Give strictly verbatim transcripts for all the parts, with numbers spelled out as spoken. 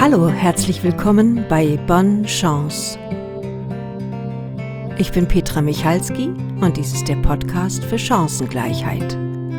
Hallo, herzlich willkommen bei Bonne Chance. Ich bin Petra Michalski und dies ist der Podcast für Chancengleichheit.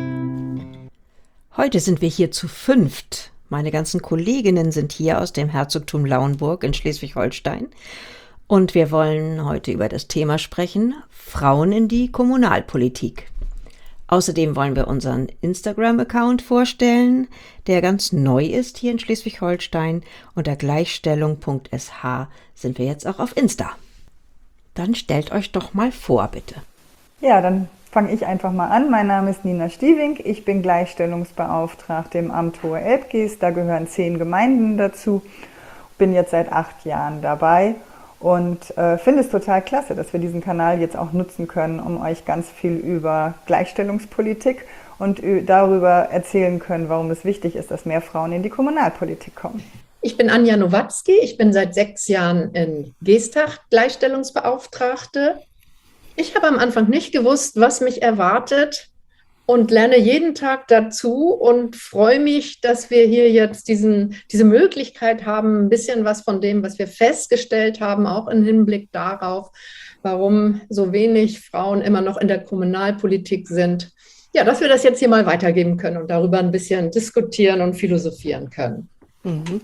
Heute sind wir hier zu fünft. Meine ganzen Kolleginnen sind hier aus dem Herzogtum Lauenburg in Schleswig-Holstein. Und wir wollen heute über das Thema sprechen, Frauen in die Kommunalpolitik. Außerdem wollen wir unseren Instagram-Account vorstellen, der ganz neu ist hier in Schleswig-Holstein. Unter gleichstellung punkt s h sind wir jetzt auch auf Insta. Dann stellt euch doch mal vor, bitte. Ja, dann fange ich einfach mal an. Mein Name ist Nina Stiewing. Ich bin Gleichstellungsbeauftragte im Amt Hohe Elbgeest. Da gehören zehn Gemeinden dazu. Bin jetzt seit acht Jahren dabei und äh, finde es total klasse, dass wir diesen Kanal jetzt auch nutzen können, um euch ganz viel über Gleichstellungspolitik und darüber erzählen können, warum es wichtig ist, dass mehr Frauen in die Kommunalpolitik kommen. Ich bin Anja Nowatzki, ich bin seit sechs Jahren in Geestach Gleichstellungsbeauftragte. Ich habe am Anfang nicht gewusst, was mich erwartet und lerne jeden Tag dazu und freue mich, dass wir hier jetzt diesen, diese Möglichkeit haben, ein bisschen was von dem, was wir festgestellt haben, auch im Hinblick darauf, warum so wenig Frauen immer noch in der Kommunalpolitik sind. Ja, dass wir das jetzt hier mal weitergeben können und darüber ein bisschen diskutieren und philosophieren können. Mhm.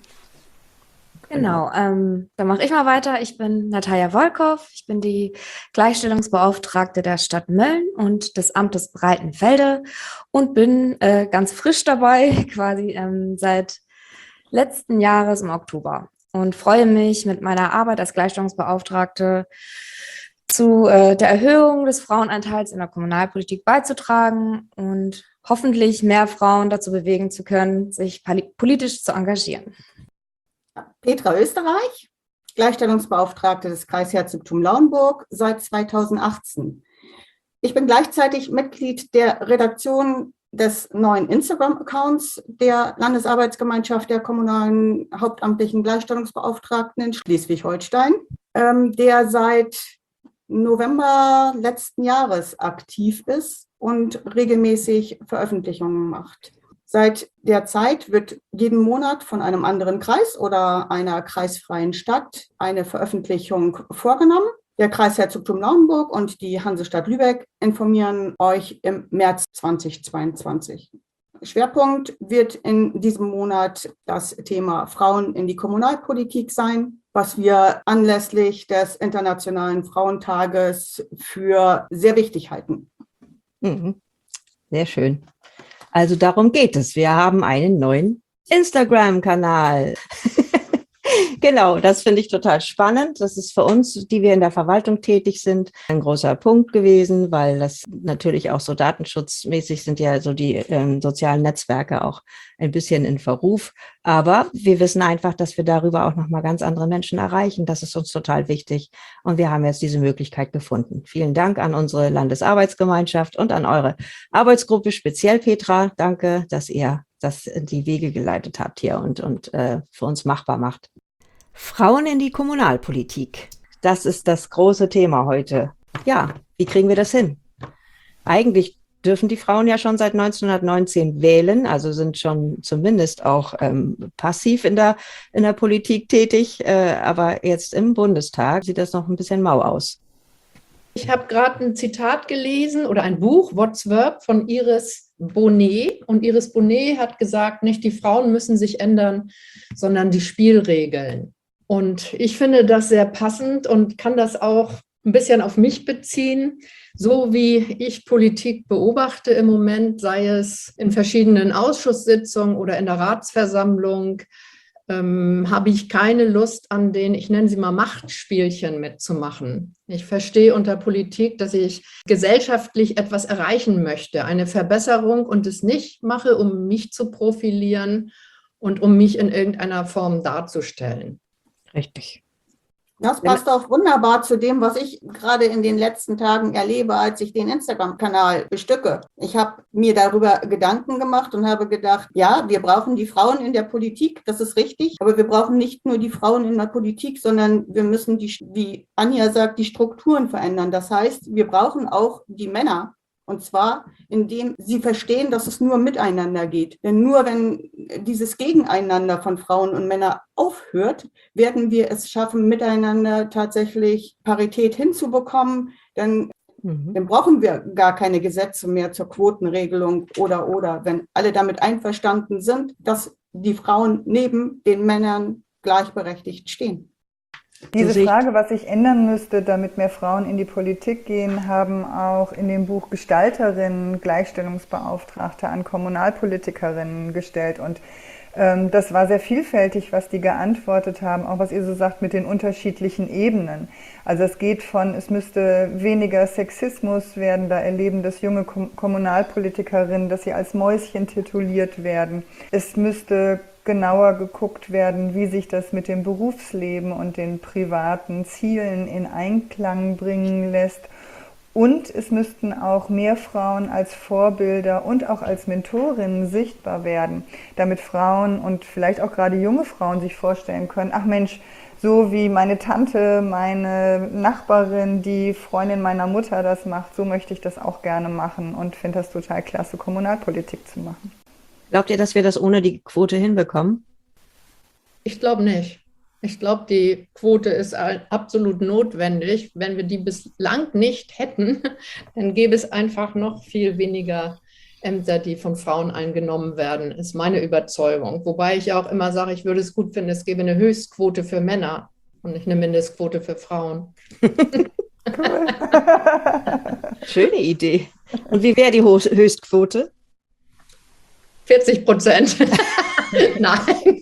Genau, ähm, dann mache ich mal weiter. Ich bin Natalia Wolkow, ich bin die Gleichstellungsbeauftragte der Stadt Mölln und des Amtes Breitenfelde und bin äh, ganz frisch dabei, quasi ähm, seit letzten Jahres im Oktober und freue mich mit meiner Arbeit als Gleichstellungsbeauftragte zu äh, der Erhöhung des Frauenanteils in der Kommunalpolitik beizutragen und hoffentlich mehr Frauen dazu bewegen zu können, sich politisch zu engagieren. Petra Österreich, Gleichstellungsbeauftragte des Kreisherzogtum Lauenburg seit zweitausendachtzehn. Ich bin gleichzeitig Mitglied der Redaktion des neuen Instagram-Accounts der Landesarbeitsgemeinschaft der kommunalen hauptamtlichen Gleichstellungsbeauftragten in Schleswig-Holstein, ähm, der seit November letzten Jahres aktiv ist und regelmäßig Veröffentlichungen macht. Seit der Zeit wird jeden Monat von einem anderen Kreis oder einer kreisfreien Stadt eine Veröffentlichung vorgenommen. Der Kreisherzogtum Lauenburg und die Hansestadt Lübeck informieren euch im März zweitausendzweiundzwanzig. Schwerpunkt wird in diesem Monat das Thema Frauen in die Kommunalpolitik sein, was wir anlässlich des Internationalen Frauentages für sehr wichtig halten. Mhm. Sehr schön. Also darum geht es. Wir haben einen neuen Instagram-Kanal. Genau, das finde ich total spannend. Das ist für uns, die wir in der Verwaltung tätig sind, ein großer Punkt gewesen, weil das natürlich auch so datenschutzmäßig sind ja so die ähm, sozialen Netzwerke auch ein bisschen in Verruf. Aber wir wissen einfach, dass wir darüber auch nochmal ganz andere Menschen erreichen. Das ist uns total wichtig. Und wir haben jetzt diese Möglichkeit gefunden. Vielen Dank an unsere Landesarbeitsgemeinschaft und an eure Arbeitsgruppe, speziell Petra. Danke, dass ihr das in die Wege geleitet habt hier und, und äh, für uns machbar macht. Frauen in die Kommunalpolitik. Das ist das große Thema heute. Ja, wie kriegen wir das hin? Eigentlich dürfen die Frauen ja schon seit neunzehnhundertneunzehn wählen, also sind schon zumindest auch ähm, passiv in der, in der Politik tätig. Äh, aber jetzt im Bundestag sieht das noch ein bisschen mau aus. Ich habe gerade ein Zitat gelesen oder ein Buch, What's Verb, von Iris Bonet. Und Iris Bonet hat gesagt, nicht die Frauen müssen sich ändern, sondern die Spielregeln. Und ich finde das sehr passend und kann das auch ein bisschen auf mich beziehen. So wie ich Politik beobachte im Moment, sei es in verschiedenen Ausschusssitzungen oder in der Ratsversammlung, ähm, habe ich keine Lust an den, ich nenne sie mal Machtspielchen mitzumachen. Ich verstehe unter Politik, dass ich gesellschaftlich etwas erreichen möchte, eine Verbesserung und es nicht mache, um mich zu profilieren und um mich in irgendeiner Form darzustellen. Richtig. Das passt auch wunderbar zu dem, was ich gerade in den letzten Tagen erlebe, als ich den Instagram-Kanal bestücke. Ich habe mir darüber Gedanken gemacht und habe gedacht, ja, wir brauchen die Frauen in der Politik, das ist richtig, aber wir brauchen nicht nur die Frauen in der Politik, sondern wir müssen, die, wie Anja sagt, die Strukturen verändern. Das heißt, wir brauchen auch die Männer Und zwar, indem sie verstehen, dass es nur miteinander geht. Denn nur wenn dieses Gegeneinander von Frauen und Männern aufhört, werden wir es schaffen, miteinander tatsächlich Parität hinzubekommen. Denn mhm. dann brauchen wir gar keine Gesetze mehr zur Quotenregelung oder, oder. Wenn alle damit einverstanden sind, dass die Frauen neben den Männern gleichberechtigt stehen. Diese Frage, was sich ändern müsste, damit mehr Frauen in die Politik gehen, haben auch in dem Buch Gestalterinnen, Gleichstellungsbeauftragte an Kommunalpolitikerinnen gestellt. Und ähm, das war sehr vielfältig, was die geantwortet haben, auch was ihr so sagt mit den unterschiedlichen Ebenen. Also es geht von, es müsste weniger Sexismus werden, da erleben das junge Kom- Kommunalpolitikerinnen, dass sie als Mäuschen tituliert werden. Es müsste genauer geguckt werden, wie sich das mit dem Berufsleben und den privaten Zielen in Einklang bringen lässt. Und es müssten auch mehr Frauen als Vorbilder und auch als Mentorinnen sichtbar werden, damit Frauen und vielleicht auch gerade junge Frauen sich vorstellen können, ach Mensch, so wie meine Tante, meine Nachbarin, die Freundin meiner Mutter das macht, so möchte ich das auch gerne machen und finde das total klasse, Kommunalpolitik zu machen. Glaubt ihr, dass wir das ohne die Quote hinbekommen? Ich glaube nicht. Ich glaube, die Quote ist absolut notwendig. Wenn wir die bislang nicht hätten, dann gäbe es einfach noch viel weniger Ämter, die von Frauen eingenommen werden, ist meine Überzeugung. Wobei ich auch immer sage, ich würde es gut finden, es gäbe eine Höchstquote für Männer und nicht eine Mindestquote für Frauen. Cool. Schöne Idee. Und wie wäre die Höchstquote? vierzig Prozent. Nein.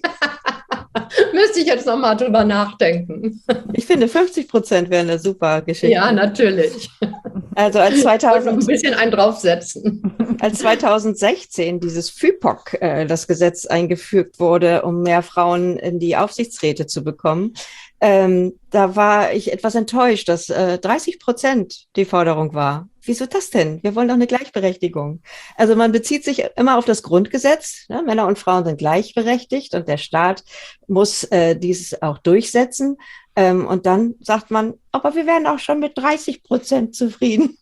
Müsste ich jetzt nochmal drüber nachdenken. Ich finde, fünfzig Prozent wäre eine super Geschichte. Ja, natürlich. Also als zweitausend, und noch ein bisschen einen draufsetzen. Als zweitausendsechzehn dieses F I P O K, äh, das Gesetz eingefügt wurde, um mehr Frauen in die Aufsichtsräte zu bekommen, ähm, da war ich etwas enttäuscht, dass äh, dreißig Prozent die Forderung war. Wieso das denn? Wir wollen doch eine Gleichberechtigung. Also man bezieht sich immer auf das Grundgesetz. Ne? Männer und Frauen sind gleichberechtigt und der Staat muss äh, dies auch durchsetzen. Ähm, und dann sagt man, aber wir wären auch schon mit dreißig Prozent zufrieden.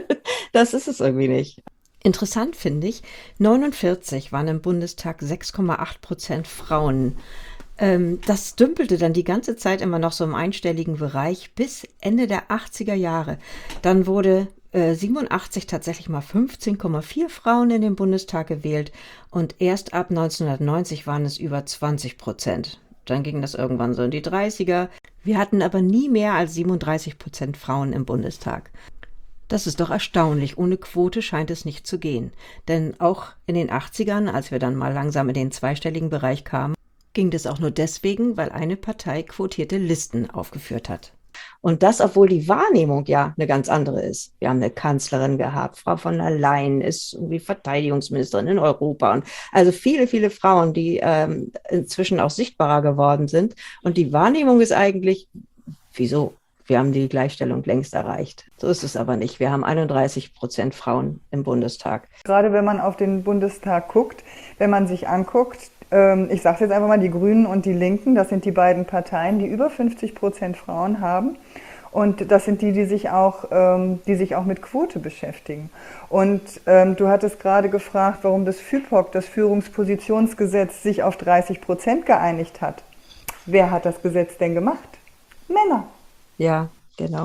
Das ist es irgendwie nicht. Interessant finde ich, neunundvierzig waren im Bundestag sechs Komma acht Prozent Frauen. Ähm, das dümpelte dann die ganze Zeit immer noch so im einstelligen Bereich bis Ende der achtziger Jahre. Dann wurde äh, siebenundachtzig tatsächlich mal fünfzehn Komma vier Frauen in den Bundestag gewählt und erst ab neunzehnhundertneunzig waren es über zwanzig Prozent. Dann ging das irgendwann so in die dreißiger. Wir hatten aber nie mehr als siebenunddreißig Prozent Frauen im Bundestag. Das ist doch erstaunlich. Ohne Quote scheint es nicht zu gehen. Denn auch in den achtzigern, als wir dann mal langsam in den zweistelligen Bereich kamen, ging das auch nur deswegen, weil eine Partei quotierte Listen aufgeführt hat. Und das, obwohl die Wahrnehmung ja eine ganz andere ist. Wir haben eine Kanzlerin gehabt, Frau von der Leyen ist irgendwie Verteidigungsministerin in Europa. Und also viele, viele Frauen, die ähm, inzwischen auch sichtbarer geworden sind. Und die Wahrnehmung ist eigentlich, wieso? Wir haben die Gleichstellung längst erreicht. So ist es aber nicht. Wir haben einunddreißig Prozent Frauen im Bundestag. Gerade wenn man auf den Bundestag guckt, wenn man sich anguckt, ähm, ich sage jetzt einfach mal, die Grünen und die Linken, das sind die beiden Parteien, die über fünfzig Prozent Frauen haben. Und das sind die, die sich auch, ähm, die sich auch mit Quote beschäftigen. Und ähm, du hattest gerade gefragt, warum das F I P O K, das Führungspositionsgesetz, sich auf dreißig Prozent geeinigt hat. Wer hat das Gesetz denn gemacht? Männer. Ja, genau.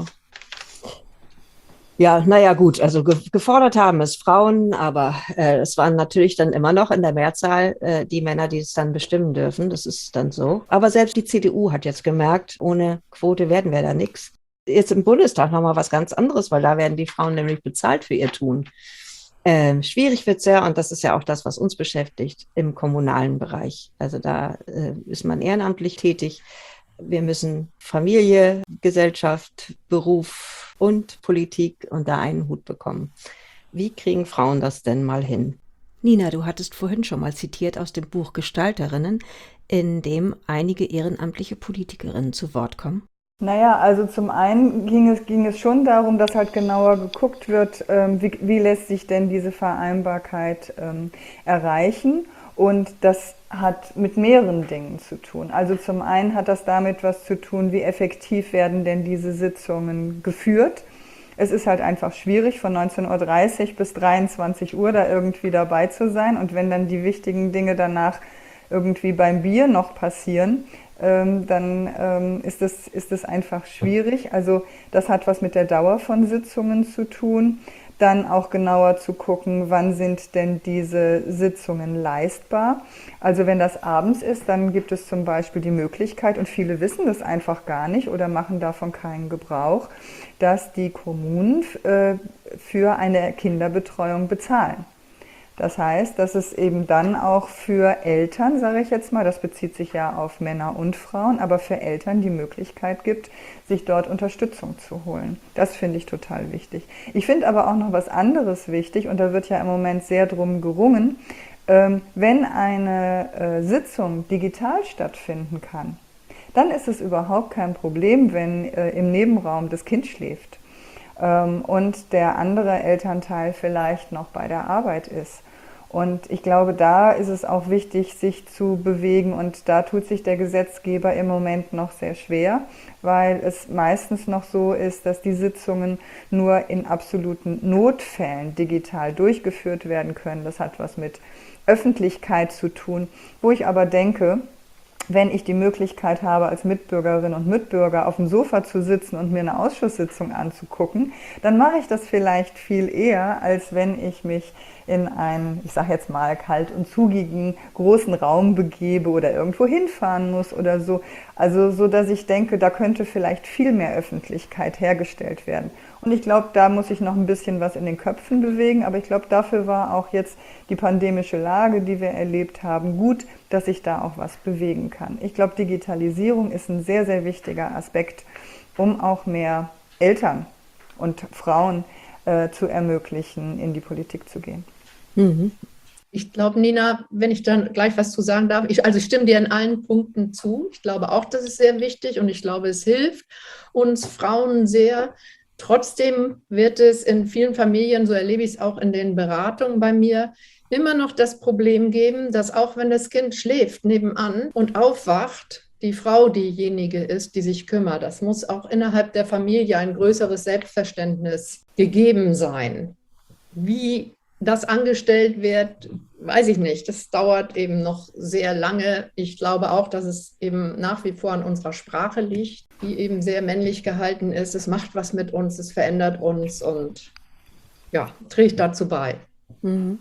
Ja, naja, gut, also ge gefordert haben es Frauen, aber äh, es waren natürlich dann immer noch in der Mehrzahl äh, die Männer, die es dann bestimmen dürfen. Das ist dann so. Aber selbst die C D U hat jetzt gemerkt, ohne Quote werden wir da nichts. Jetzt im Bundestag nochmal was ganz anderes, weil da werden die Frauen nämlich bezahlt für ihr Tun. Ähm, schwierig wird's ja, und das ist ja auch das, was uns beschäftigt, im kommunalen Bereich. Also da äh, ist man ehrenamtlich tätig. Wir müssen Familie, Gesellschaft, Beruf und Politik unter einen Hut bekommen. Wie kriegen Frauen das denn mal hin? Nina, du hattest vorhin schon mal zitiert aus dem Buch Gestalterinnen, in dem einige ehrenamtliche Politikerinnen zu Wort kommen. Naja, also zum einen ging es, ging es schon darum, dass halt genauer geguckt wird, ähm, wie, wie lässt sich denn diese Vereinbarkeit ähm, erreichen. Und das hat mit mehreren Dingen zu tun. Also zum einen hat das damit was zu tun, wie effektiv werden denn diese Sitzungen geführt. Es ist halt einfach schwierig, von neunzehn Uhr dreißig bis dreiundzwanzig Uhr da irgendwie dabei zu sein. Und wenn dann die wichtigen Dinge danach irgendwie beim Bier noch passieren, ähm, dann ähm, ist es, ist es einfach schwierig. Also das hat was mit der Dauer von Sitzungen zu tun. Dann auch genauer zu gucken, wann sind denn diese Sitzungen leistbar. Also wenn das abends ist, dann gibt es zum Beispiel die Möglichkeit, und viele wissen das einfach gar nicht oder machen davon keinen Gebrauch, dass die Kommunen äh, für eine Kinderbetreuung bezahlen. Das heißt, dass es eben dann auch für Eltern, sage ich jetzt mal, das bezieht sich ja auf Männer und Frauen, aber für Eltern die Möglichkeit gibt, sich dort Unterstützung zu holen. Das finde ich total wichtig. Ich finde aber auch noch was anderes wichtig, und da wird ja im Moment sehr drum gerungen, ähm, wenn eine äh, Sitzung digital stattfinden kann, dann ist es überhaupt kein Problem, wenn äh, im Nebenraum das Kind schläft ähm, und der andere Elternteil vielleicht noch bei der Arbeit ist. Und ich glaube, da ist es auch wichtig, sich zu bewegen, und da tut sich der Gesetzgeber im Moment noch sehr schwer, weil es meistens noch so ist, dass die Sitzungen nur in absoluten Notfällen digital durchgeführt werden können. Das hat was mit Öffentlichkeit zu tun, wo ich aber denke, wenn ich die Möglichkeit habe, als Mitbürgerin und Mitbürger auf dem Sofa zu sitzen und mir eine Ausschusssitzung anzugucken, dann mache ich das vielleicht viel eher, als wenn ich mich in einen, ich sage jetzt mal, kalt und zugigen großen Raum begebe oder irgendwo hinfahren muss oder so. Also so, dass ich denke, da könnte vielleicht viel mehr Öffentlichkeit hergestellt werden. Und ich glaube, da muss ich noch ein bisschen was in den Köpfen bewegen, aber ich glaube, dafür war auch jetzt die pandemische Lage, die wir erlebt haben, gut, dass ich da auch was bewegen kann. Ich glaube, Digitalisierung ist ein sehr, sehr wichtiger Aspekt, um auch mehr Eltern und Frauen äh, zu ermöglichen, in die Politik zu gehen. Mhm. Ich glaube, Nina, wenn ich dann gleich was zu sagen darf, ich, also ich stimme dir in allen Punkten zu. Ich glaube auch, das ist sehr wichtig, und ich glaube, es hilft uns Frauen sehr. Trotzdem wird es in vielen Familien, so erlebe ich es auch in den Beratungen bei mir, immer noch das Problem geben, dass auch wenn das Kind schläft nebenan und aufwacht, die Frau diejenige ist, die sich kümmert. Das muss auch innerhalb der Familie ein größeres Selbstverständnis gegeben sein. Wie das angestellt wird, weiß ich nicht. Das dauert eben noch sehr lange. Ich glaube auch, dass es eben nach wie vor an unserer Sprache liegt, die eben sehr männlich gehalten ist. Es macht was mit uns, es verändert uns und ja, trägt dazu bei. Mhm.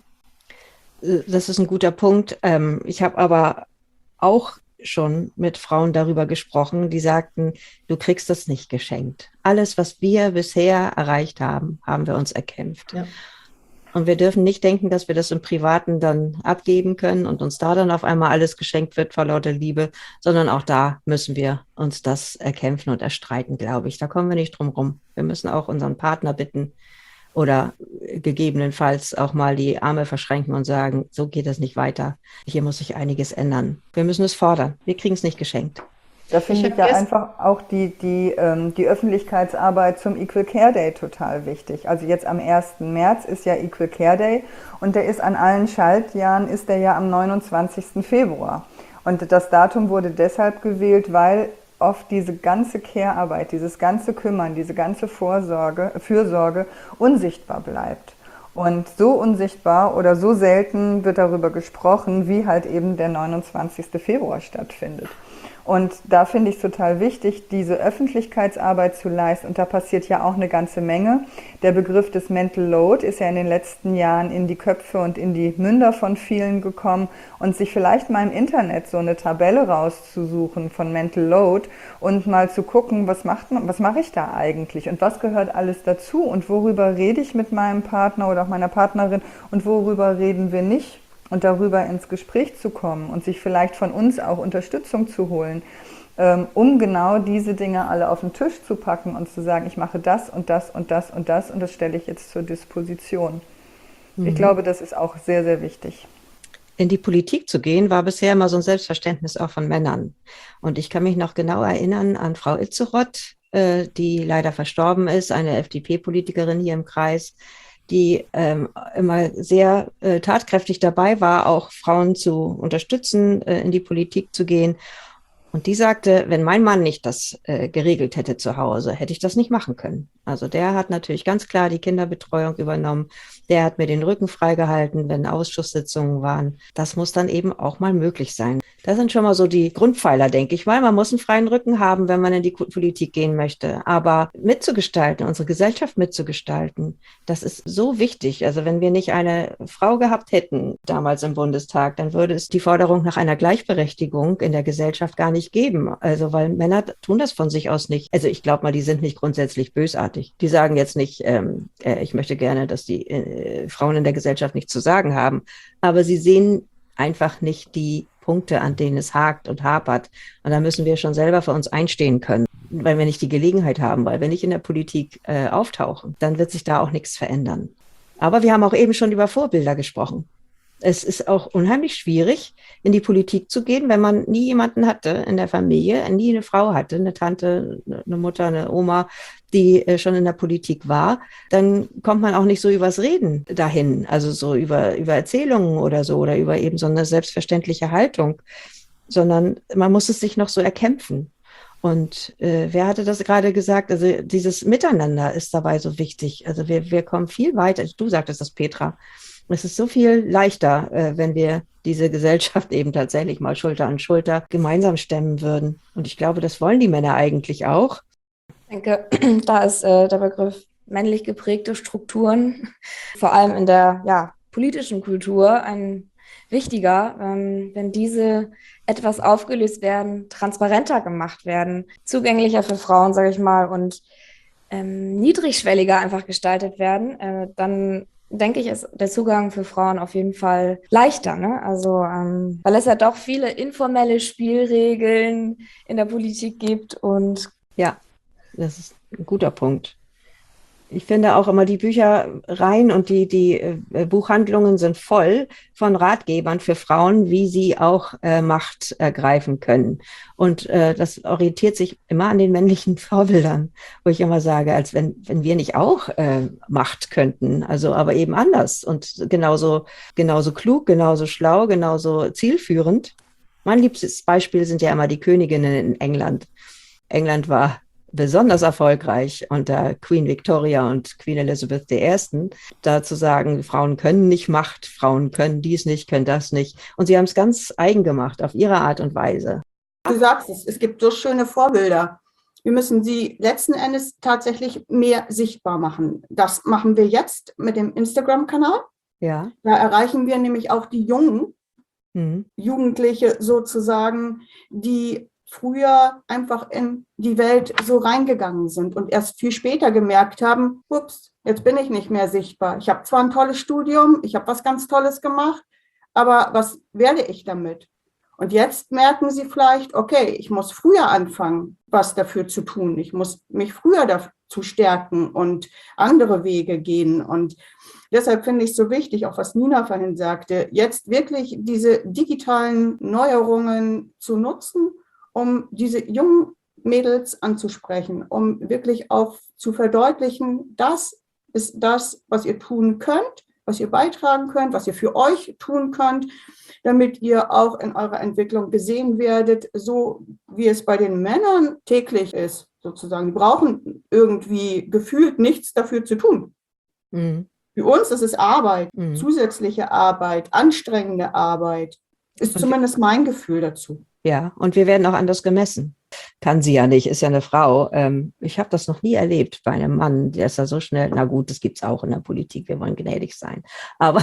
Das ist ein guter Punkt. Ich habe aber auch schon mit Frauen darüber gesprochen, die sagten, du kriegst das nicht geschenkt. Alles, was wir bisher erreicht haben, haben wir uns erkämpft. Ja. Und wir dürfen nicht denken, dass wir das im Privaten dann abgeben können und uns da dann auf einmal alles geschenkt wird vor lauter Liebe, sondern auch da müssen wir uns das erkämpfen und erstreiten, glaube ich. Da kommen wir nicht drum rum. Wir müssen auch unseren Partner bitten oder gegebenenfalls auch mal die Arme verschränken und sagen, so geht das nicht weiter. Hier muss sich einiges ändern. Wir müssen es fordern. Wir kriegen es nicht geschenkt. Da finde ich, ich ja einfach auch die, die, ähm, die Öffentlichkeitsarbeit zum Equal Care Day total wichtig. Also jetzt am ersten März ist ja Equal Care Day, und der ist an allen Schaltjahren, ist der ja am neunundzwanzigsten Februar. Und das Datum wurde deshalb gewählt, weil oft diese ganze Care-Arbeit, dieses ganze Kümmern, diese ganze Vorsorge, Fürsorge unsichtbar bleibt. Und so unsichtbar oder so selten wird darüber gesprochen, wie halt eben der neunundzwanzigste Februar stattfindet. Und da finde ich es total wichtig, diese Öffentlichkeitsarbeit zu leisten. Und da passiert ja auch eine ganze Menge. Der Begriff des Mental Load ist ja in den letzten Jahren in die Köpfe und in die Münder von vielen gekommen. Und sich vielleicht mal im Internet so eine Tabelle rauszusuchen von Mental Load und mal zu gucken, was macht man, was mache ich da eigentlich und was gehört alles dazu und worüber rede ich mit meinem Partner oder auch meiner Partnerin und worüber reden wir nicht. Und darüber ins Gespräch zu kommen und sich vielleicht von uns auch Unterstützung zu holen, ähm, um genau diese Dinge alle auf den Tisch zu packen und zu sagen, ich mache das und das und das und das und das stelle ich jetzt zur Disposition. Mhm. Ich glaube, das ist auch sehr, sehr wichtig. In die Politik zu gehen, war bisher immer so ein Selbstverständnis auch von Männern. Und ich kann mich noch genau erinnern an Frau Itzeroth, äh, die leider verstorben ist, eine F D P-Politikerin hier im Kreis, die ähm, immer sehr äh, tatkräftig dabei war, auch Frauen zu unterstützen, äh, in die Politik zu gehen. Und die sagte, wenn mein Mann nicht das äh, geregelt hätte zu Hause, hätte ich das nicht machen können. Also der hat natürlich ganz klar die Kinderbetreuung übernommen. Der hat mir den Rücken freigehalten, wenn Ausschusssitzungen waren. Das muss dann eben auch mal möglich sein. Das sind schon mal so die Grundpfeiler, denke ich mal. Man muss einen freien Rücken haben, wenn man in die Politik gehen möchte. Aber mitzugestalten, unsere Gesellschaft mitzugestalten, das ist so wichtig. Also wenn wir nicht eine Frau gehabt hätten damals im Bundestag, dann würde es die Forderung nach einer Gleichberechtigung in der Gesellschaft gar nicht geben. Also weil Männer tun das von sich aus nicht. Also ich glaube mal, die sind nicht grundsätzlich bösartig. Die sagen jetzt nicht, ähm, äh, ich möchte gerne, dass die äh, Frauen in der Gesellschaft nichts zu sagen haben. Aber sie sehen einfach nicht die Punkte, an denen es hakt und hapert. Und da müssen wir schon selber für uns einstehen können, weil wir nicht die Gelegenheit haben, weil wir nicht in der Politik äh, auftauchen, dann wird sich da auch nichts verändern. Aber wir haben auch eben schon über Vorbilder gesprochen. Es ist auch unheimlich schwierig, in die Politik zu gehen, wenn man nie jemanden hatte in der Familie, nie eine Frau hatte, eine Tante, eine Mutter, eine Oma, die äh, schon in der Politik war. Dann kommt man auch nicht so übers Reden dahin, also so über, über Erzählungen oder so oder über eben so eine selbstverständliche Haltung, sondern man muss es sich noch so erkämpfen. Und äh, wer hatte das gerade gesagt? Also dieses Miteinander ist dabei so wichtig. Also wir, wir kommen viel weiter. Du sagtest das, Petra. Es ist so viel leichter, äh, wenn wir diese Gesellschaft eben tatsächlich mal Schulter an Schulter gemeinsam stemmen würden. Und ich glaube, das wollen die Männer eigentlich auch. Ich denke, da ist äh, der Begriff männlich geprägte Strukturen, vor allem in der ja, politischen Kultur, ein wichtiger, ähm, wenn diese etwas aufgelöst werden, transparenter gemacht werden, zugänglicher für Frauen, sage ich mal, und ähm, niedrigschwelliger einfach gestaltet werden, äh, dann denke ich, ist der Zugang für Frauen auf jeden Fall leichter, ne? Also, ähm, weil es ja doch viele informelle Spielregeln in der Politik gibt und ja, das ist ein guter Punkt. Ich finde auch immer, die Büchereien und die, die äh, Buchhandlungen sind voll von Ratgebern für Frauen, wie sie auch äh, Macht ergreifen können. Und äh, das orientiert sich immer an den männlichen Vorbildern, wo ich immer sage, als wenn, wenn wir nicht auch äh, Macht könnten, also aber eben anders und genauso, genauso klug, genauso schlau, genauso zielführend. Mein liebstes Beispiel sind ja immer die Königinnen in England. England war besonders erfolgreich unter Queen Victoria und Queen Elizabeth der Ersten, da zu sagen, Frauen können nicht Macht, Frauen können dies nicht, können das nicht. Und sie haben es ganz eigen gemacht, auf ihre Art und Weise. Du sagst es, es gibt so schöne Vorbilder. Wir müssen sie letzten Endes tatsächlich mehr sichtbar machen. Das machen wir jetzt mit dem Instagram-Kanal. Ja. Da erreichen wir nämlich auch die Jungen, mhm. Jugendliche sozusagen, die früher einfach in die Welt so reingegangen sind und erst viel später gemerkt haben, ups, jetzt bin ich nicht mehr sichtbar. Ich habe zwar ein tolles Studium, ich habe was ganz Tolles gemacht, aber was werde ich damit? Und jetzt merken sie vielleicht, okay, ich muss früher anfangen, was dafür zu tun. Ich muss mich früher dazu stärken und andere Wege gehen. Und deshalb finde ich es so wichtig, auch was Nina vorhin sagte, jetzt wirklich diese digitalen Neuerungen zu nutzen, um diese jungen Mädels anzusprechen, um wirklich auch zu verdeutlichen, das ist das, was ihr tun könnt, was ihr beitragen könnt, was ihr für euch tun könnt, damit ihr auch in eurer Entwicklung gesehen werdet, so wie es bei den Männern täglich ist, sozusagen. Die brauchen irgendwie gefühlt nichts dafür zu tun. Mhm. Für uns ist es Arbeit, mhm. zusätzliche Arbeit, anstrengende Arbeit, ist zumindest mein Gefühl dazu. Ja, und wir werden auch anders gemessen. Kann sie ja nicht, ist ja eine Frau. Ähm, ich habe das noch nie erlebt bei einem Mann, der ist ja so schnell, na gut, das gibt es auch in der Politik, wir wollen gnädig sein. Aber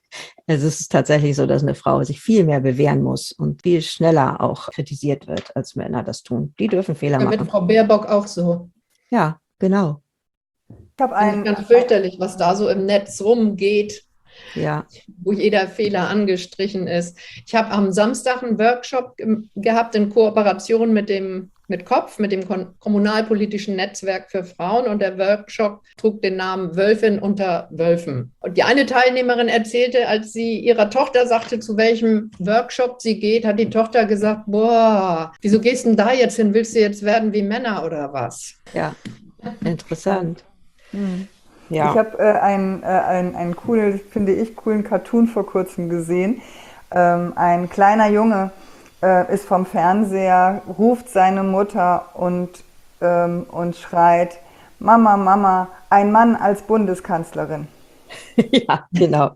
es ist tatsächlich so, dass eine Frau sich viel mehr bewähren muss und viel schneller auch kritisiert wird, als Männer das tun. Die dürfen Fehler Ja, machen. mit Frau Baerbock auch so. Ja, genau. Ich habe einen Ganz fürchterlich, was da so im Netz rumgeht. Ja. Wo jeder Fehler angestrichen ist. Ich habe am Samstag einen Workshop ge- gehabt in Kooperation mit dem mit Kopf, mit dem Kon- kommunalpolitischen Netzwerk für Frauen, und der Workshop trug den Namen Wölfin unter Wölfen. Und die eine Teilnehmerin erzählte, als sie ihrer Tochter sagte, zu welchem Workshop sie geht, hat die Tochter gesagt, boah, wieso gehst du denn da jetzt hin? Willst du jetzt werden wie Männer oder was? Ja, interessant. Mhm. Ja. Ich habe äh, einen, äh, einen, einen coolen, finde ich, coolen Cartoon vor kurzem gesehen. Ähm, ein kleiner Junge äh, ist vom Fernseher, ruft seine Mutter und, ähm, und schreit, Mama, Mama, ein Mann als Bundeskanzlerin. Ja, genau.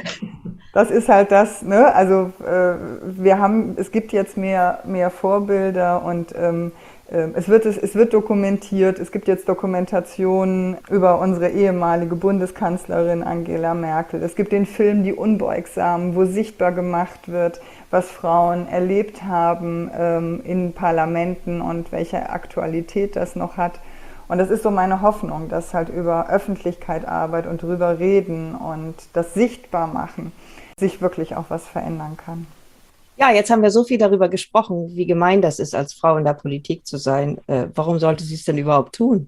Das ist halt das, ne? Also äh, wir haben, es gibt jetzt mehr, mehr Vorbilder und ähm, äh, es, wird, es, es wird dokumentiert. Es gibt jetzt Dokumentationen über unsere ehemalige Bundeskanzlerin Angela Merkel. Es gibt den Film Die Unbeugsamen, wo sichtbar gemacht wird, was Frauen erlebt haben ähm, in Parlamenten und welche Aktualität das noch hat. Und das ist so meine Hoffnung, dass halt über Öffentlichkeitsarbeit und drüber reden und das sichtbar machen sich wirklich auch was verändern kann. Ja, jetzt haben wir so viel darüber gesprochen, wie gemein das ist, als Frau in der Politik zu sein. Äh, warum sollte sie es denn überhaupt tun?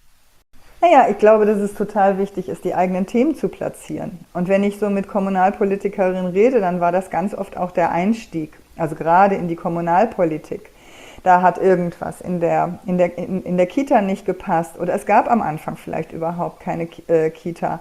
Naja, ich glaube, dass es total wichtig ist, die eigenen Themen zu platzieren. Und wenn ich so mit Kommunalpolitikerinnen rede, dann war das ganz oft auch der Einstieg, also gerade in die Kommunalpolitik. Da hat irgendwas in der, in der, in, in der Kita nicht gepasst oder es gab am Anfang vielleicht überhaupt keine äh, Kita.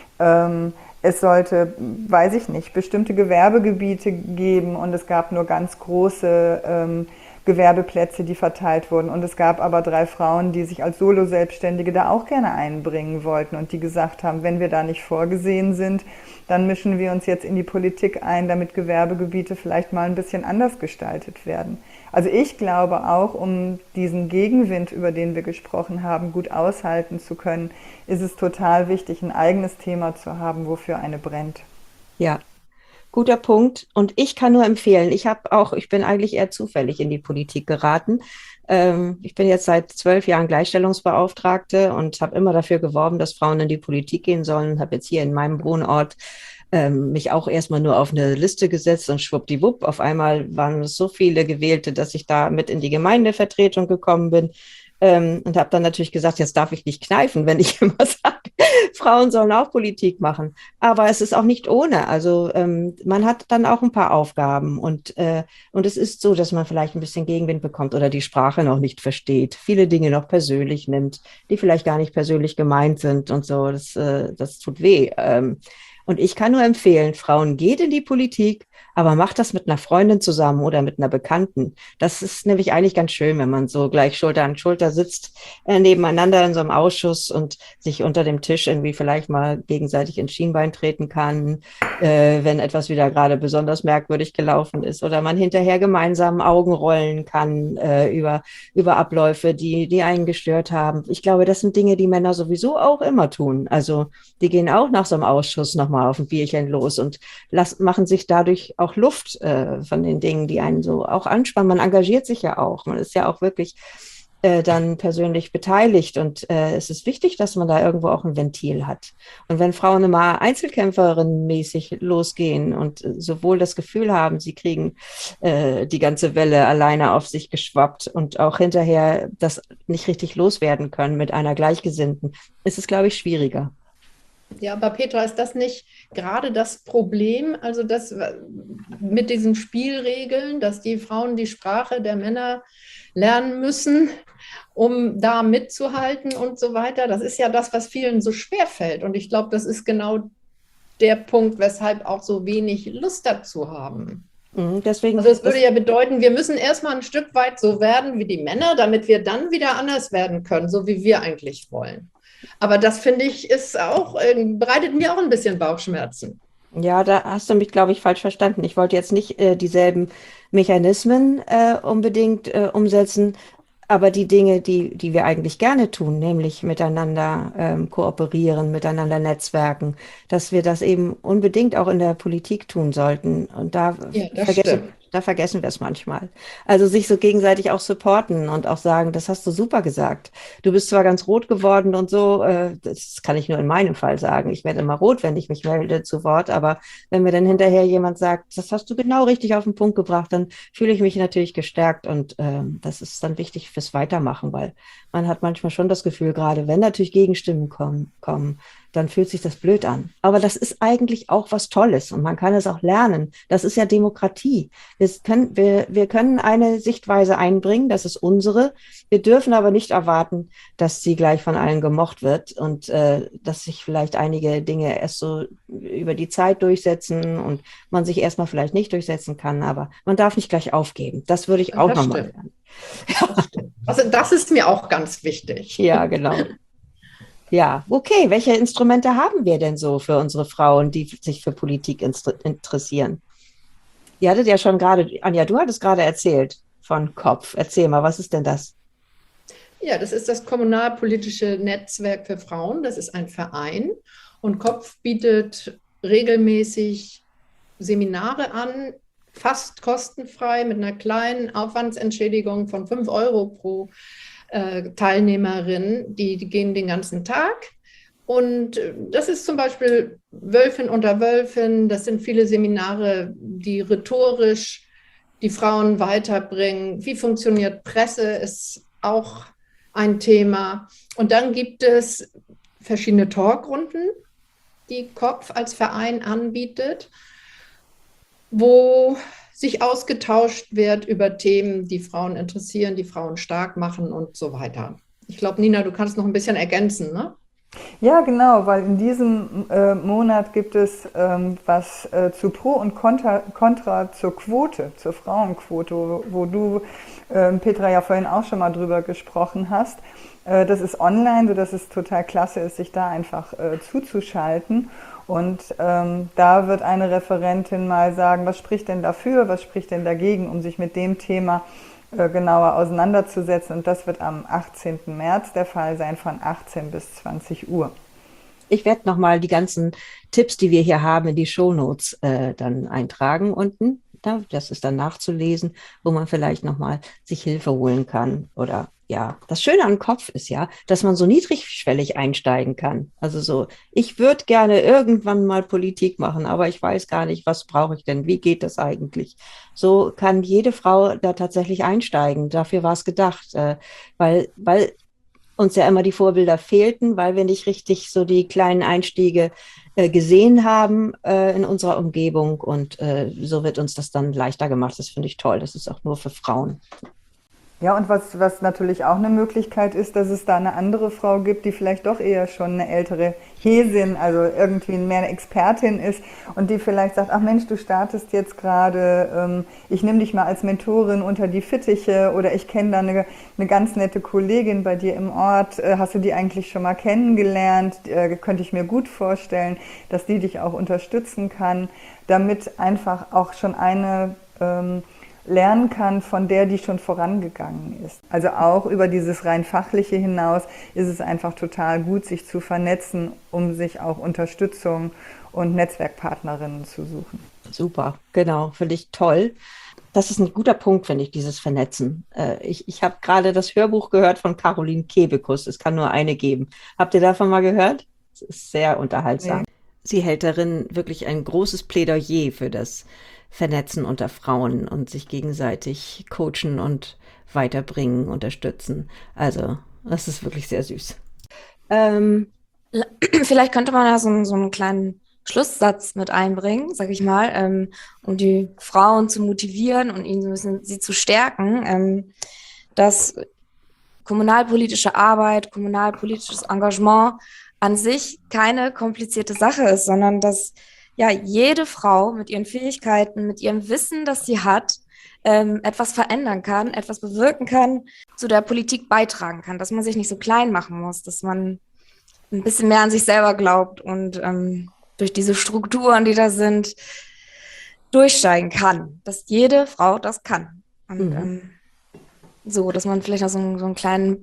Ähm, es sollte, weiß ich nicht, bestimmte Gewerbegebiete geben und es gab nur ganz große ähm, Gewerbeplätze, die verteilt wurden. Und es gab aber drei Frauen, die sich als Solo-Selbstständige da auch gerne einbringen wollten und die gesagt haben, wenn wir da nicht vorgesehen sind, dann mischen wir uns jetzt in die Politik ein, damit Gewerbegebiete vielleicht mal ein bisschen anders gestaltet werden. Also ich glaube auch, um diesen Gegenwind, über den wir gesprochen haben, gut aushalten zu können, ist es total wichtig, ein eigenes Thema zu haben, wofür eine brennt. Ja, guter Punkt. Und ich kann nur empfehlen, ich habe auch, ich bin eigentlich eher zufällig in die Politik geraten. Ähm, ich bin jetzt seit zwölf Jahren Gleichstellungsbeauftragte und habe immer dafür geworben, dass Frauen in die Politik gehen sollen. Habe jetzt hier in meinem Wohnort ähm, mich auch erstmal nur auf eine Liste gesetzt und schwuppdiwupp, auf einmal waren es so viele Gewählte, dass ich da mit in die Gemeindevertretung gekommen bin. Ähm, und habe dann natürlich gesagt, jetzt darf ich nicht kneifen, wenn ich immer sage, Frauen sollen auch Politik machen. Aber es ist auch nicht ohne. Also ähm, man hat dann auch ein paar Aufgaben und, äh, und es ist so, dass man vielleicht ein bisschen Gegenwind bekommt oder die Sprache noch nicht versteht, viele Dinge noch persönlich nimmt, die vielleicht gar nicht persönlich gemeint sind und so. Das, äh, das tut weh. Ähm, und ich kann nur empfehlen, Frauen, geht in die Politik, aber macht das mit einer Freundin zusammen oder mit einer Bekannten. Das ist nämlich eigentlich ganz schön, wenn man so gleich Schulter an Schulter sitzt, äh, nebeneinander in so einem Ausschuss und sich unter dem Tisch irgendwie vielleicht mal gegenseitig ins Schienbein treten kann, äh, wenn etwas wieder gerade besonders merkwürdig gelaufen ist oder man hinterher gemeinsam Augen rollen kann äh, über, über Abläufe, die, die einen gestört haben. Ich glaube, das sind Dinge, die Männer sowieso auch immer tun. Also die gehen auch nach so einem Ausschuss nochmal auf ein Bierchen los und lassen, machen sich dadurch auch Luft äh, von den Dingen, die einen so auch anspannen. Man engagiert sich ja auch. Man ist ja auch wirklich äh, dann persönlich beteiligt und äh, es ist wichtig, dass man da irgendwo auch ein Ventil hat. Und wenn Frauen immer Einzelkämpferinnen-mäßig losgehen und sowohl das Gefühl haben, sie kriegen äh, die ganze Welle alleine auf sich geschwappt und auch hinterher das nicht richtig loswerden können mit einer Gleichgesinnten, ist es, glaube ich, schwieriger. Ja, aber Petra, ist das nicht gerade das Problem, also das mit diesen Spielregeln, dass die Frauen die Sprache der Männer lernen müssen, um da mitzuhalten und so weiter? Das ist ja das, was vielen so schwer fällt. Und ich glaube, das ist genau der Punkt, weshalb auch so wenig Lust dazu haben. Deswegen, also es würde ja bedeuten, wir müssen erstmal ein Stück weit so werden wie die Männer, damit wir dann wieder anders werden können, so wie wir eigentlich wollen. Aber das, finde ich, ist auch, äh, bereitet mir auch ein bisschen Bauchschmerzen. Ja, da hast du mich, glaube ich, falsch verstanden. Ich wollte jetzt nicht äh, dieselben Mechanismen äh, unbedingt äh, umsetzen, aber die Dinge, die, die wir eigentlich gerne tun, nämlich miteinander ähm, kooperieren, miteinander netzwerken, dass wir das eben unbedingt auch in der Politik tun sollten. Und da Ja, das vergessen, stimmt. da vergessen wir es manchmal. Also sich so gegenseitig auch supporten und auch sagen, das hast du super gesagt. Du bist zwar ganz rot geworden und so, äh, das kann ich nur in meinem Fall sagen. Ich werde immer rot, wenn ich mich melde zu Wort, aber wenn mir dann hinterher jemand sagt, das hast du genau richtig auf den Punkt gebracht, dann fühle ich mich natürlich gestärkt und äh, das ist dann wichtig fürs Weitermachen, weil man hat manchmal schon das Gefühl, gerade wenn natürlich Gegenstimmen kommen, kommen dann fühlt sich das blöd an. Aber das ist eigentlich auch was Tolles und man kann es auch lernen. Das ist ja Demokratie. Wir können, wir, wir können eine Sichtweise einbringen, das ist unsere. Wir dürfen aber nicht erwarten, dass sie gleich von allen gemocht wird und äh, dass sich vielleicht einige Dinge erst so über die Zeit durchsetzen und man sich erstmal vielleicht nicht durchsetzen kann, aber man darf nicht gleich aufgeben. Das würde ich auch nochmal lernen. Das stimmt. Also das ist mir auch ganz wichtig. Ja, genau. Ja, okay. Welche Instrumente haben wir denn so für unsere Frauen, die sich für Politik interessieren? Ihr hattet ja schon gerade, Anja, du hattest gerade erzählt von Kopf. Erzähl mal, was ist denn das? Ja, das ist das Kommunalpolitische Netzwerk für Frauen. Das ist ein Verein und Kopf bietet regelmäßig Seminare an, fast kostenfrei mit einer kleinen Aufwandsentschädigung von fünf Euro pro äh, Teilnehmerin. Die, die gehen den ganzen Tag. Und das ist zum Beispiel Wölfin unter Wölfin. Das sind viele Seminare, die rhetorisch die Frauen weiterbringen. Wie funktioniert Presse, ist auch ein Thema. Und dann gibt es verschiedene Talkrunden, die Kopf als Verein anbietet, wo sich ausgetauscht wird über Themen, die Frauen interessieren, die Frauen stark machen und so weiter. Ich glaube, Nina, du kannst noch ein bisschen ergänzen, ne? Ja, genau, weil in diesem äh, Monat gibt es ähm, was äh, zu Pro und Contra, Contra zur Quote, zur Frauenquote, wo, wo du, äh, Petra, ja vorhin auch schon mal drüber gesprochen hast. Äh, das ist online, sodass es total klasse ist, sich da einfach äh, zuzuschalten. Und ähm, da wird eine Referentin mal sagen, was spricht denn dafür, was spricht denn dagegen, um sich mit dem Thema äh, genauer auseinanderzusetzen. Und das wird am achtzehnten März der Fall sein, von achtzehn bis zwanzig Uhr. Ich werde nochmal die ganzen Tipps, die wir hier haben, in die Shownotes äh, dann eintragen unten. Da, das ist dann nachzulesen, wo man vielleicht nochmal sich Hilfe holen kann. Oder ja, das Schöne am Kopf ist ja, dass man so niedrigschwellig einsteigen kann. Also so, ich würde gerne irgendwann mal Politik machen, aber ich weiß gar nicht, was brauche ich denn? Wie geht das eigentlich? So kann jede Frau da tatsächlich einsteigen. Dafür war es gedacht, äh, weil, weil uns ja immer die Vorbilder fehlten, weil wir nicht richtig so die kleinen Einstiege äh, gesehen haben äh, in unserer Umgebung. Und äh, so wird uns das dann leichter gemacht. Das finde ich toll. Das ist auch nur für Frauen. Ja, und was, was natürlich auch eine Möglichkeit ist, dass es da eine andere Frau gibt, die vielleicht doch eher schon eine ältere Häsin, also irgendwie mehr eine Expertin ist und die vielleicht sagt, ach Mensch, du startest jetzt gerade, ähm, ich nehme dich mal als Mentorin unter die Fittiche oder ich kenne da eine, eine ganz nette Kollegin bei dir im Ort, äh, hast du die eigentlich schon mal kennengelernt, äh, könnte ich mir gut vorstellen, dass die dich auch unterstützen kann, damit einfach auch schon eine ähm, lernen kann von der, die schon vorangegangen ist. Also auch über dieses rein Fachliche hinaus ist es einfach total gut, sich zu vernetzen, um sich auch Unterstützung und Netzwerkpartnerinnen zu suchen. Super, genau, finde ich toll. Das ist ein guter Punkt, finde ich, dieses Vernetzen. Äh, ich ich habe gerade das Hörbuch gehört von Caroline Kebekus. Es kann nur eine geben. Habt ihr davon mal gehört? Es ist sehr unterhaltsam. Nee. Sie hält darin wirklich ein großes Plädoyer für das Vernetzen unter Frauen und sich gegenseitig coachen und weiterbringen, unterstützen. Also, das ist wirklich sehr süß. Ähm, Vielleicht könnte man da so, so einen kleinen Schlusssatz mit einbringen, sag ich mal, ähm, um die Frauen zu motivieren und ihnen so ein bisschen sie zu stärken, ähm, dass kommunalpolitische Arbeit, kommunalpolitisches Engagement an sich keine komplizierte Sache ist, sondern dass ja jede Frau mit ihren Fähigkeiten, mit ihrem Wissen, das sie hat, ähm, etwas verändern kann, etwas bewirken kann, zu der Politik beitragen kann, dass man sich nicht so klein machen muss, dass man ein bisschen mehr an sich selber glaubt und ähm, durch diese Strukturen, die da sind, durchsteigen kann, dass jede Frau das kann. Und mhm. ähm, so, dass man vielleicht auch so, so einen kleinen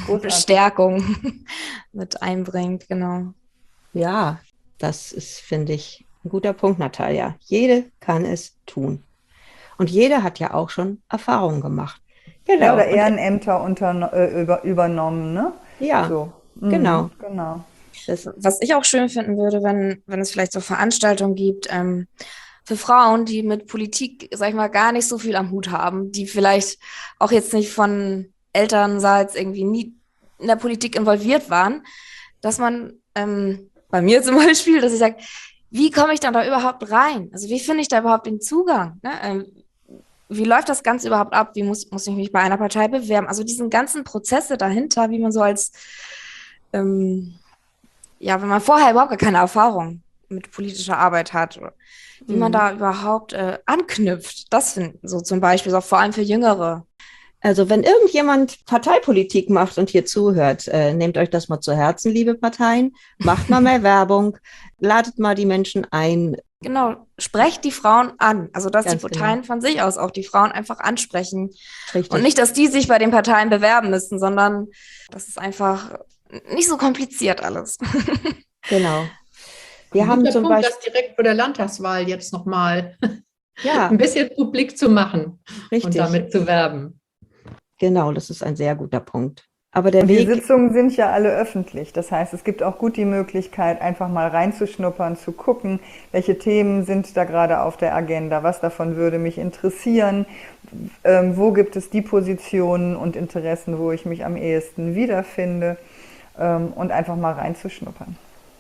Bestärkung mit einbringt, genau. Ja, das ist, finde ich, ein guter Punkt, Natalia. Jede kann es tun. Und jede hat ja auch schon Erfahrungen gemacht. Genau. Ja, oder Ehrenämter unter, äh, über, übernommen, ne? Ja, so. mhm, genau. genau. Das, was ich auch schön finden würde, wenn, wenn es vielleicht so Veranstaltungen gibt, ähm, für Frauen, die mit Politik, sag ich mal, gar nicht so viel am Hut haben, die vielleicht auch jetzt nicht von Elternseits irgendwie nie in der Politik involviert waren, dass man ähm, bei mir zum Beispiel, dass ich sage, wie komme ich dann da überhaupt rein? Also wie finde ich da überhaupt den Zugang? Ne? Ähm, wie läuft das Ganze überhaupt ab? Wie muss, muss ich mich bei einer Partei bewerben? Also diesen ganzen Prozesse dahinter, wie man so als, ähm, ja, wenn man vorher überhaupt gar keine Erfahrung mit politischer Arbeit hat, oder wie man Mhm. da überhaupt äh, anknüpft. Das sind so zum Beispiel, auch vor allem für Jüngere. Also wenn irgendjemand Parteipolitik macht und hier zuhört, äh, nehmt euch das mal zu Herzen, liebe Parteien, macht mal mehr Werbung, ladet mal die Menschen ein. Genau, sprecht die Frauen an. Also dass Ganz die Parteien genau. von sich aus auch die Frauen einfach ansprechen. Richtig. Und nicht, dass die sich bei den Parteien bewerben müssen, sondern das ist einfach nicht so kompliziert alles. Genau. Wir Ein haben guter zum Punkt, Beispiel, das direkt vor der Landtagswahl jetzt nochmal ja, ein bisschen publik zu machen und richtig, damit zu werben. genau, das ist ein sehr guter Punkt. Aber der Und die Weg, Sitzungen sind ja alle öffentlich. Das heißt, es gibt auch gut die Möglichkeit, einfach mal reinzuschnuppern, zu gucken, welche Themen sind da gerade auf der Agenda, was davon würde mich interessieren, ähm, wo gibt es die Positionen und Interessen, wo ich mich am ehesten wiederfinde, ähm, und einfach mal reinzuschnuppern.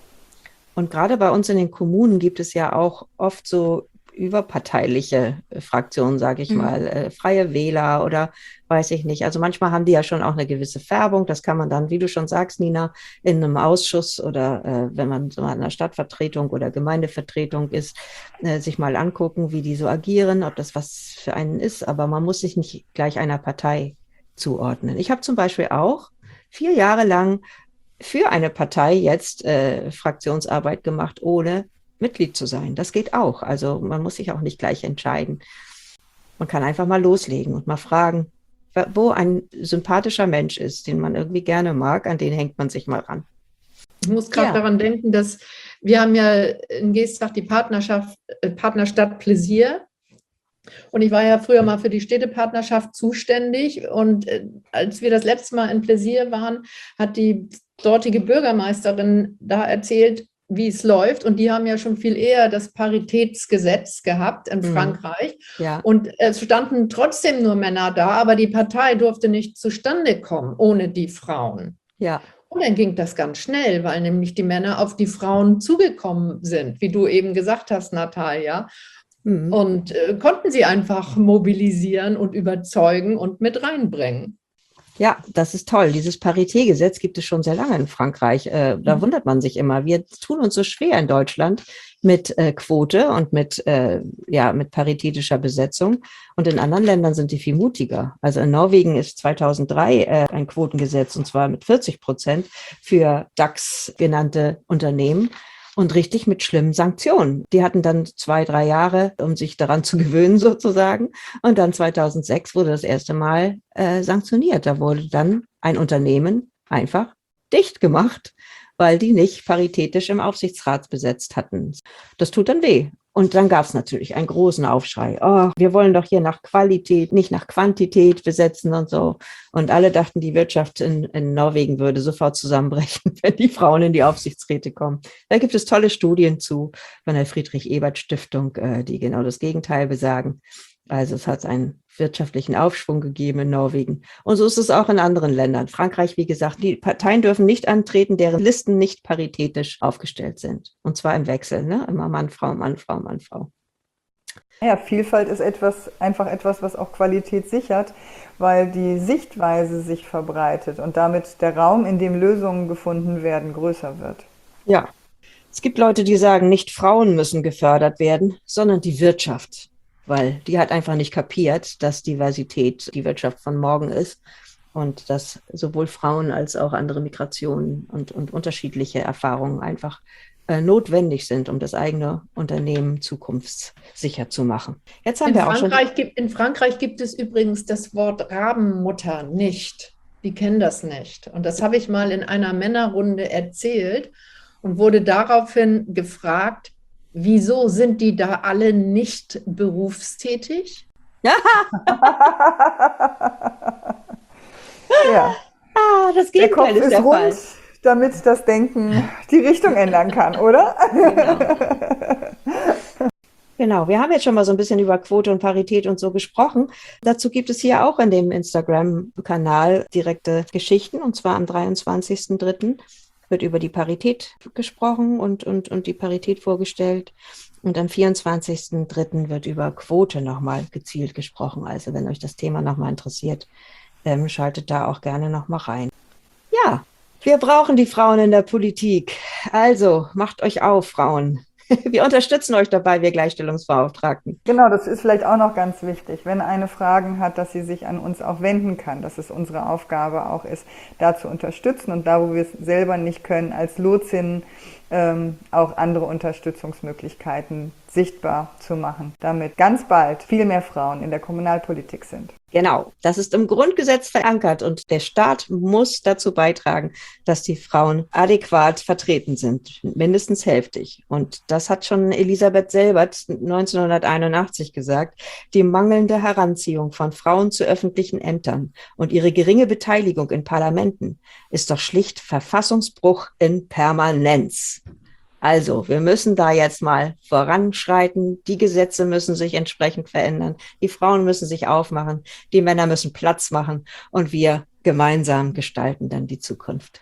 und gerade bei uns in den Kommunen gibt es ja auch oft so überparteiliche äh, Fraktionen, sage ich Mhm. mal, äh, Freie Wähler oder weiß ich nicht. Also manchmal haben die ja schon auch eine gewisse Färbung. Das kann man dann, wie du schon sagst, Nina, in einem Ausschuss oder äh, wenn man so in einer Stadtvertretung oder Gemeindevertretung ist, äh, sich mal angucken, wie die so agieren, ob das was für einen ist. Aber man muss sich nicht gleich einer Partei zuordnen. Ich habe zum Beispiel auch vier Jahre lang für eine Partei jetzt äh, Fraktionsarbeit gemacht, ohne Mitglied zu sein. Das geht auch. Also man muss sich auch nicht gleich entscheiden. Man kann einfach mal loslegen und mal fragen, wo ein sympathischer Mensch ist, den man irgendwie gerne mag, an den hängt man sich mal ran. Ich muss gerade Ja. daran denken, dass wir haben ja in Geestach die Partnerschaft, äh, Partnerstadt Pläsier. Und ich war ja früher mal für die Städtepartnerschaft zuständig. Und äh, als wir das letzte Mal in Pläsier waren, hat die dortige Bürgermeisterin da erzählt, wie es läuft. Und die haben ja schon viel eher das Paritätsgesetz gehabt in Mhm. Frankreich. Ja, Und es standen trotzdem nur Männer da, aber die Partei durfte nicht zustande kommen ohne die Frauen. ja, Und dann ging das ganz schnell, weil nämlich die Männer auf die Frauen zugekommen sind, wie du eben gesagt hast, Natalia. mhm. Und äh, konnten sie einfach mobilisieren und überzeugen und mit reinbringen. Ja, das ist toll. Dieses Paritätgesetz gibt es schon sehr lange in Frankreich. Äh, da Mhm. wundert man sich immer. Wir tun uns so schwer in Deutschland mit äh, Quote und mit, äh, ja, mit paritätischer Besetzung. Und in anderen Ländern sind die viel mutiger. Also in Norwegen ist zweitausenddrei äh, ein Quotengesetz, und zwar mit vierzig Prozent für DAX genannte Unternehmen. Und richtig mit schlimmen Sanktionen. Die hatten dann zwei, drei Jahre, um sich daran zu gewöhnen sozusagen. Und dann zweitausendsechs wurde das erste Mal äh, sanktioniert. Da wurde dann ein Unternehmen einfach dicht gemacht, weil die nicht paritätisch im Aufsichtsrat besetzt hatten. Das tut dann weh. Und dann gab es natürlich einen großen Aufschrei. Oh, wir wollen doch hier nach Qualität, nicht nach Quantität besetzen und so. Und alle dachten, die Wirtschaft in, in Norwegen würde sofort zusammenbrechen, wenn die Frauen in die Aufsichtsräte kommen. Da gibt es tolle Studien zu von der Friedrich-Ebert-Stiftung, äh, die genau das Gegenteil besagen. Also es hat einen wirtschaftlichen Aufschwung gegeben in Norwegen. Und so ist es auch in anderen Ländern. Frankreich, wie gesagt, die Parteien dürfen nicht antreten, deren Listen nicht paritätisch aufgestellt sind. Und zwar im Wechsel, ne? Immer Mann, Frau, Mann, Frau, Mann, Frau. Ja, Vielfalt ist etwas, einfach etwas, was auch Qualität sichert, weil die Sichtweise sich verbreitet und damit der Raum, in dem Lösungen gefunden werden, größer wird. Ja, es gibt Leute, die sagen, nicht Frauen müssen gefördert werden, sondern die Wirtschaft. Weil die hat einfach nicht kapiert, dass Diversität die Wirtschaft von morgen ist und dass sowohl Frauen als auch andere Migrationen und, und unterschiedliche Erfahrungen einfach äh, notwendig sind, um das eigene Unternehmen zukunftssicher zu machen. Jetzt haben In wir auch schon. Frankreich, gibt, in Frankreich gibt es übrigens das Wort Rabenmutter nicht. Die kennen das nicht. Und das habe ich mal in einer Männerrunde erzählt und wurde daraufhin gefragt, wieso sind die da alle nicht berufstätig? Ja, Ah, das der Kopf Gegenteil ist ist der Fall. rund, damit das Denken die Richtung ändern kann, oder? Genau. Genau, wir haben jetzt schon mal so ein bisschen über Quote und Parität und so gesprochen. Dazu gibt es hier auch in dem Instagram-Kanal direkte Geschichten, und zwar am dreiundzwanzigsten dritten wird über die Parität gesprochen und, und, und die Parität vorgestellt. Und am vierundzwanzigsten dritten wird über Quote nochmal gezielt gesprochen. Also wenn euch das Thema nochmal interessiert, ähm, schaltet da auch gerne nochmal rein. Ja, wir brauchen die Frauen in der Politik. Also macht euch auf, Frauen. Wir unterstützen euch dabei, wir Gleichstellungsbeauftragten. Genau, das ist vielleicht auch noch ganz wichtig, wenn eine Fragen hat, dass sie sich an uns auch wenden kann, dass es unsere Aufgabe auch ist, da zu unterstützen und da, wo wir es selber nicht können, als Lotsinnen ähm, auch andere Unterstützungsmöglichkeiten sichtbar zu machen, damit ganz bald viel mehr Frauen in der Kommunalpolitik sind. Genau, das ist im Grundgesetz verankert und der Staat muss dazu beitragen, dass die Frauen adäquat vertreten sind, mindestens hälftig. Und das hat schon Elisabeth Selbert neunzehnhunderteinundachtzig gesagt, die mangelnde Heranziehung von Frauen zu öffentlichen Ämtern und ihre geringe Beteiligung in Parlamenten ist doch schlicht Verfassungsbruch in Permanenz. Also, wir müssen da jetzt mal voranschreiten. Die Gesetze müssen sich entsprechend verändern. Die Frauen müssen sich aufmachen. Die Männer müssen Platz machen. Und wir gemeinsam gestalten dann die Zukunft.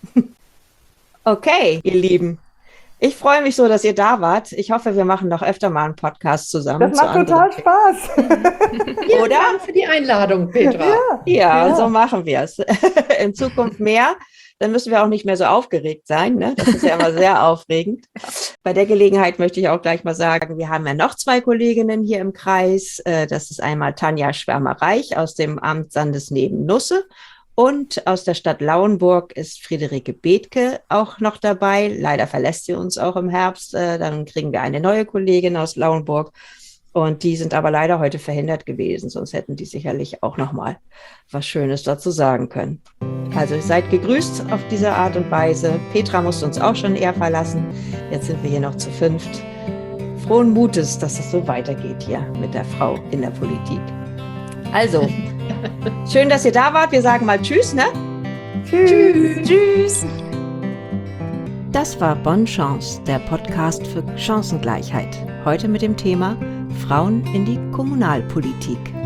Okay, ihr Lieben. Ich freue mich so, dass ihr da wart. Ich hoffe, wir machen noch öfter mal einen Podcast zusammen. Das macht total Spaß. Vielen Oder? Dank für die Einladung, Petra. Ja, Ja, ja. so machen wir es. In Zukunft mehr. Dann müssen wir auch nicht mehr so aufgeregt sein. Ne? Das ist ja immer sehr aufregend. Bei der Gelegenheit möchte ich auch gleich mal sagen, wir haben ja noch zwei Kolleginnen hier im Kreis. Das ist einmal Tanja Schwärmer-Reich aus dem Amt Sandesneben-Nusse und aus der Stadt Lauenburg ist Friederike Bethke auch noch dabei. Leider verlässt sie uns auch im Herbst. Dann kriegen wir eine neue Kollegin aus Lauenburg. Und die sind aber leider heute verhindert gewesen, sonst hätten die sicherlich auch noch mal was Schönes dazu sagen können. Also ihr seid gegrüßt auf diese Art und Weise. Petra musste uns auch schon eher verlassen. Jetzt sind wir hier noch zu fünft. Frohen Mutes, dass es so weitergeht hier mit der Frau in der Politik. Also, schön, dass ihr da wart. Wir sagen mal Tschüss, ne? Tschüss. Tschüss. Das war Bonne Chance, der Podcast für Chancengleichheit. Heute mit dem Thema Frauen in die Kommunalpolitik.